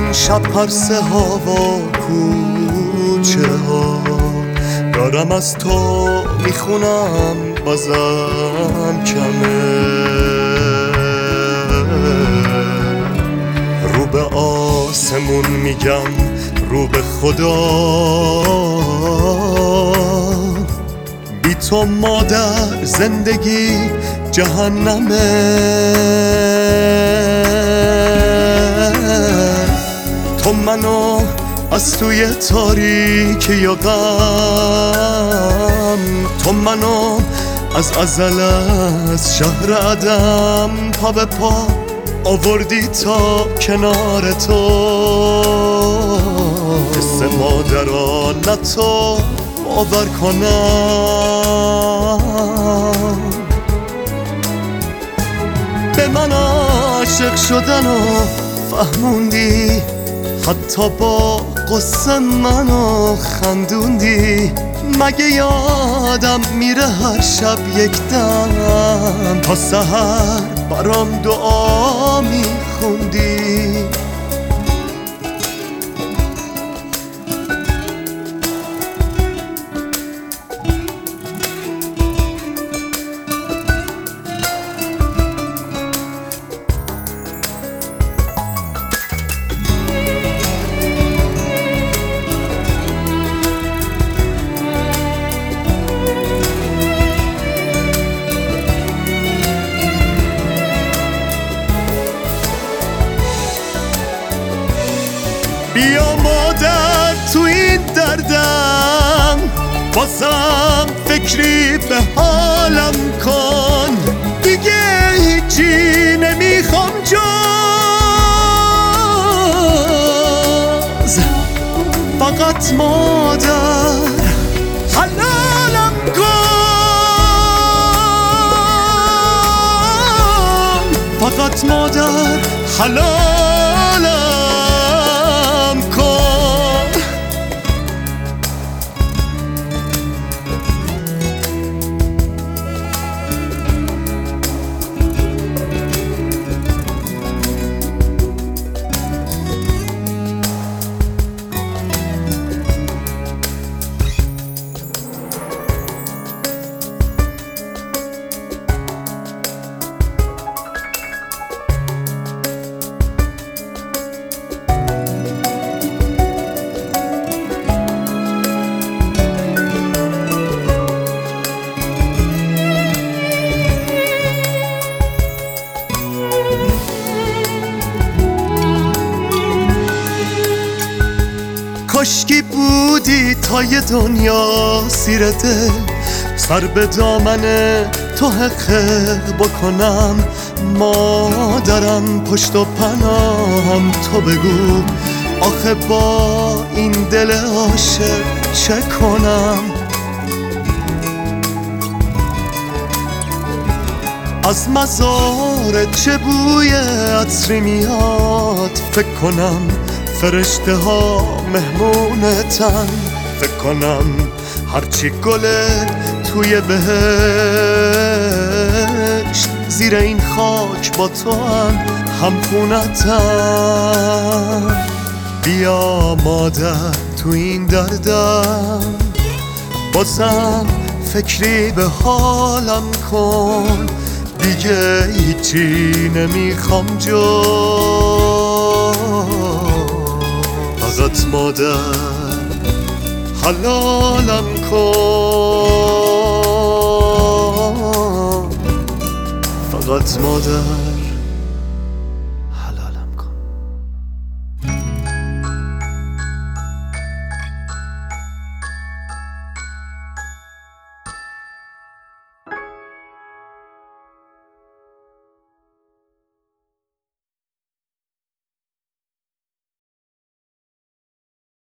شب پرسه ها و کوچه ها دارم از تو میخونم بازم کمه رو به آسمون میگم رو به خدا بی تو مادر زندگی جهنمه تو منو از توی تاریکی و غم تو منو از ازل از شهر عدم پا به پا آوردی تا کنار تو حس مادران تو باور کنم به من عاشق شدن و فهموندی حتی با قصه منو خندوندی مگه یادم میره هر شب یک دم تا سحر برام دعا میخوندی بیا مادر تو این دردم بازم فکری به حالم کن دیگه هیچی نمیخوام جز فقط مادر حلالم کن فقط مادر حلالم کاشکی بودی تا یه دنیا سیر دل سر به دامن تو حقق بکنم مادرم پشت و پناهم تو بگو آخه با این دل عاشق چه کنم از مزار چه بوی عطری میاد فکر کنم فرشته ها مهمونتن فکر کنم هرچی گله توی بهشت زیر این خاک با تو هم خونتن بیا مادر تو این دردم بازم فکری به حالم کن دیگه هیچی نمیخوام جز فقط مادر حلالم کن فقط مادر